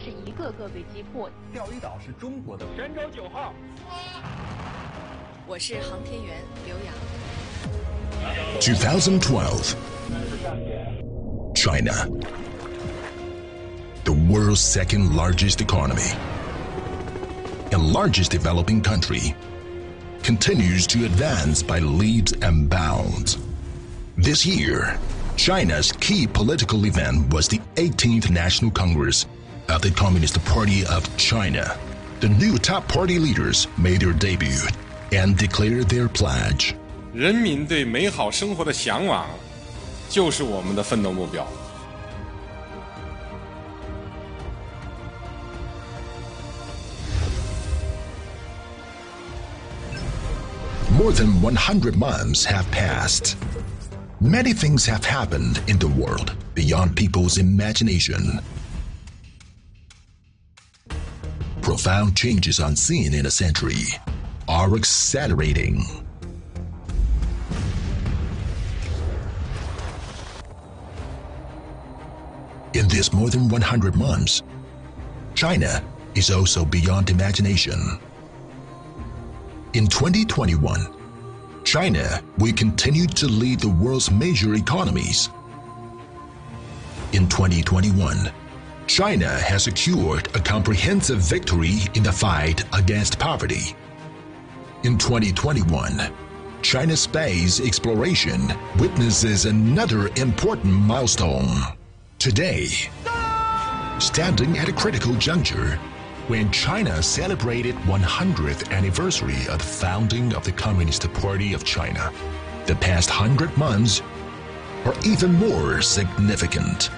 是一个个被击破。 钓鱼岛是中国的。 神舟9号。 我是航天员刘洋。 2012, China, the world's second largest economy and largest developing country, continues to advance by leaps and bounds. This year, China's key political event was the 18th National Congress of the Communist Party of China. The new top party leaders made their debut and declared their pledge. 人民对美好生活的向往，就是我们的奋斗目标。 More than 100 months have passed. Many things have happened in the world beyond people's imagination. Profound changes unseen in a century are accelerating. In this more than 100 months, China is also beyond imagination. In 2021, China will continue to lead the world's major economies. In 2021, China has secured a comprehensive victory in the fight against poverty. In 2021, China's space exploration witnesses another important milestone. Today, standing at a critical juncture, when China celebrated 100th anniversary of the founding of the Communist Party of China, the past 100 months are even more significant.